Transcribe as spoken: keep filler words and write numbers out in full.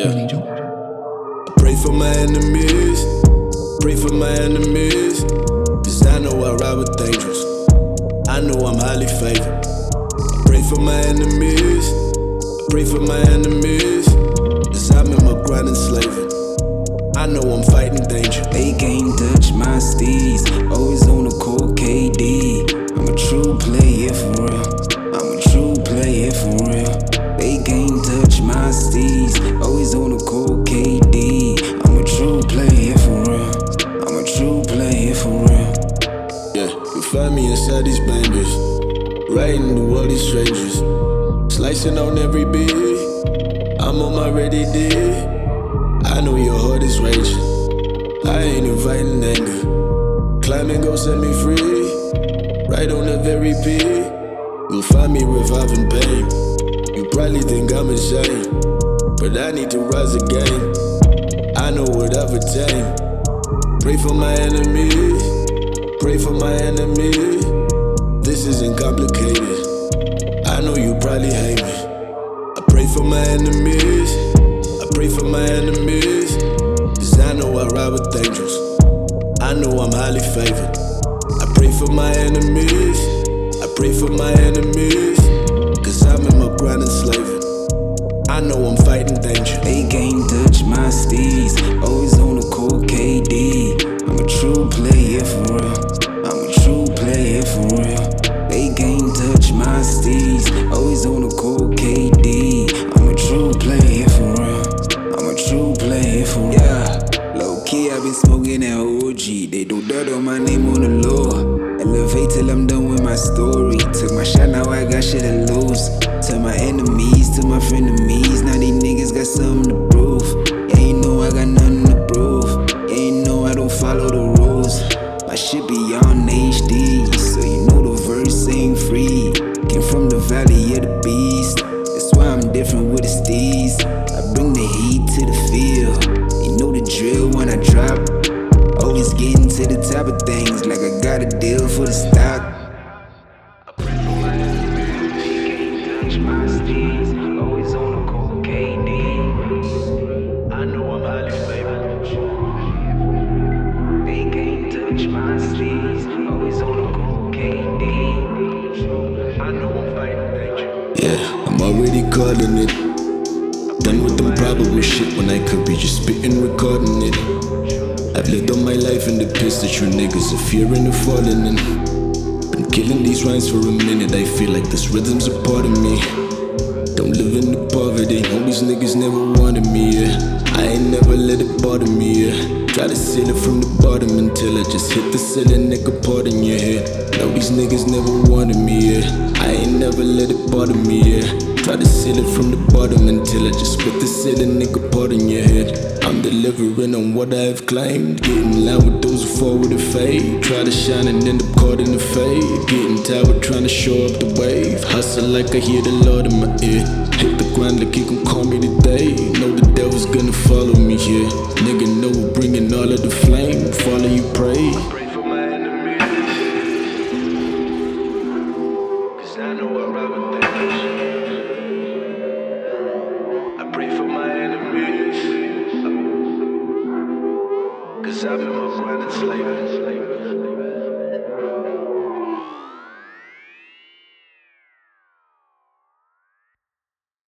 Yeah. Pray for my enemies, pray for my enemies, cause I know I ride with angels, I know I'm highly favored. Pray for my enemies, pray for my enemies, cause I'm in my grind and slaving, I know I'm fighting danger. They can't touch my steez, always on the cold K D. I'm a true player for real, I'm a true player for real. They can't touch my steez, always on the cold K D. I'm a true player for real, I'm a true player for real. Yeah, you find me inside these bangers, riding through all these strangers, slicing on every beat, I'm on my ready D. I know your heart is raging, I ain't inviting anger, climbing gon' set me free, right on the very peak. You'll find me reviving pain, you probably think I'm insane, but I need to rise again, I know what I've attained. Pray for my enemies, pray for my enemies, this isn't complicated, I know you probably hate me. I pray for my enemies, I pray for my enemies, cause I know I ride with angels, I know I'm highly favored. I pray for my enemies, I pray for my enemies, cause I'm in my grind and slaving, I know I'm fighting danger. They can't touch my steez, always on the cold K D. I'm a true player for real, I'm a true player for real. They can't touch my steez, always on the cold K D. I'm a true player for real, I'm a true player for real. Yeah, low key I been smoking that O G. They do dirt on my name on the low. Elevate till I'm done with my story. Took my shot, now I got shit to lose. To my enemies, to my frenemies, now these niggas got something to prove. Yeah, you know I got nothing to prove. Yeah, you know I don't follow the rules. My shit beyond H D, so you know the verse ain't free. Came from the valley of the beast, that's why I'm different with the steez. I bring the heat to the field, you know the drill when I drop. Always getting to the top of things, like I got a deal for the stock. My steez, always on the cold K D. I know I'm highly favored. They can't touch my steez, always on the cold K D. I know I'm fighting danger. Yeah, I'm already calling it. Done with them probable shit when I could be just spitting, recording it. I've lived all my life in the piss that you niggas are fearing of falling in. Been killing these rhymes for a minute, I feel like this rhythm's a part of me. Don't live in the poverty, know these niggas never wanted me, yeah. I ain't never let it bother me, yeah. Try to seal it from the bottom until I just hit the ceiling, nigga, part in your head. Know these niggas never wanted me, yeah. I ain't never let it bother me, yeah. Try to seal it from the bottom until I just split the ceiling, nigga, part in your head. I'm delivering on what I've claimed, getting loud with those who fall with a fade. Try to shine and end up caught in the fade, getting tired trying to show up the wave. Hustle like I hear the Lord in my ear, hit the grind like he gon' call me today. Know the devil's gonna follow me here, nigga know we're bringing all of the flame. Follow you, pray. Pray for my enemies, cause I know I ride with angels. I pray for my enemies, cause I'm in my grind and slaving.